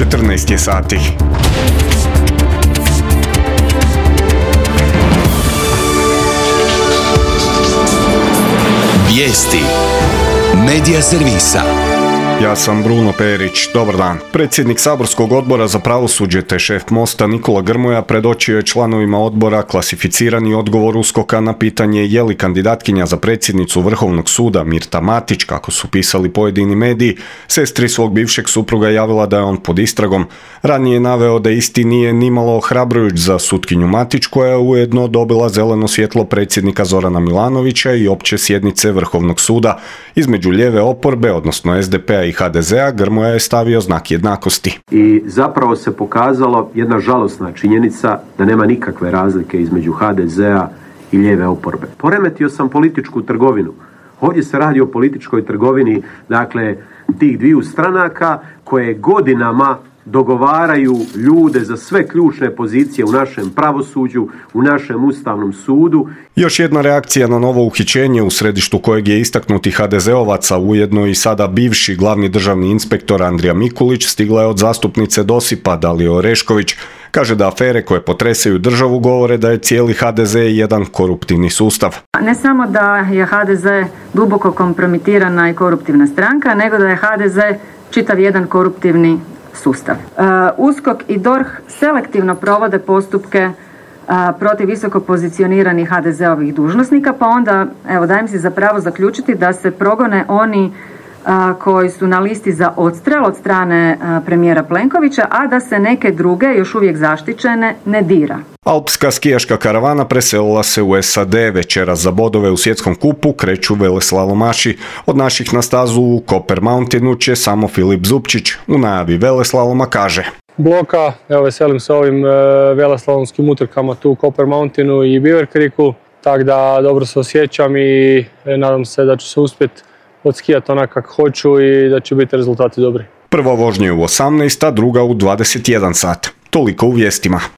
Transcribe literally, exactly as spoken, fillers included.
četrnaest je sati. Vijesti Medija servisa. Ja sam Bruno Perić, dobar dan. Predsjednik saborskog odbora za pravosuđe te šef Mosta Nikola Grmoja predočio je članovima odbora klasificirani odgovor USKOK-a na pitanje je li kandidatkinja za predsjednicu Vrhovnog suda Mirta Matić, kako su pisali pojedini mediji, sestri svog bivšeg supruga javila da je on pod istragom. Ranije je naveo da isti nije nimalo ohrabrujuć za sutkinju Matić, koja je ujedno dobila zeleno svjetlo predsjednika Zorana Milanovića i opće sjednice Vrhovnog suda. Između lijeve oporbe, odnosno es de pe a i ha de ze a, Grmoja je stavio znak jednakosti. I zapravo se pokazalo jedna žalosna činjenica da nema nikakve razlike između ha de ze a i lijeve oporbe. Poremetio sam političku trgovinu. Ovdje se radi o političkoj trgovini, dakle, tih dviju stranaka koje godinama dogovaraju ljude za sve ključne pozicije u našem pravosuđu, u našem Ustavnom sudu. Još jedna reakcija na novo uhićenje u središtu kojeg je istaknuti ha de ze ovac, a ujedno i sada bivši glavni državni inspektor Andrija Mikulić, stigla je od zastupnice Dosipa Dalije Orešković. Kaže da afere koje potresaju državu govore da je cijeli ha de ze jedan koruptivni sustav. Ne samo da je ha de ze duboko kompromitirana i koruptivna stranka, nego da je ha de ze čitav jedan koruptivni sustav. Uh, USKOK i D O R H selektivno provode postupke uh, protiv visoko pozicioniranih ha de ze ovih dužnosnika, pa onda, evo, dajem si za pravo zaključiti da se progone oni uh, koji su na listi za odstrel od strane uh, premijera Plenkovića, a da se neke druge, još uvijek zaštićene, ne dira. Alpska skijaška karavana preselila se u es a de. Večeras za bodove u svjetskom kupu kreću veleslalomaši. Od naših na stazu u Copper Mountainu će samo Filip Zupčić. U najavi veleslaloma kaže: Bloka, evo, veselim se ovim e, veleslalomskim utrkama tu u Copper Mountainu i Beaver Creeku, tako da dobro se osjećam i e, nadam se da ću se uspjeti odskijati onak kako hoću i da će biti rezultati dobri. Prva vožnja je u osamnaest, a druga u dvadeset jedan sat. Toliko u vijestima.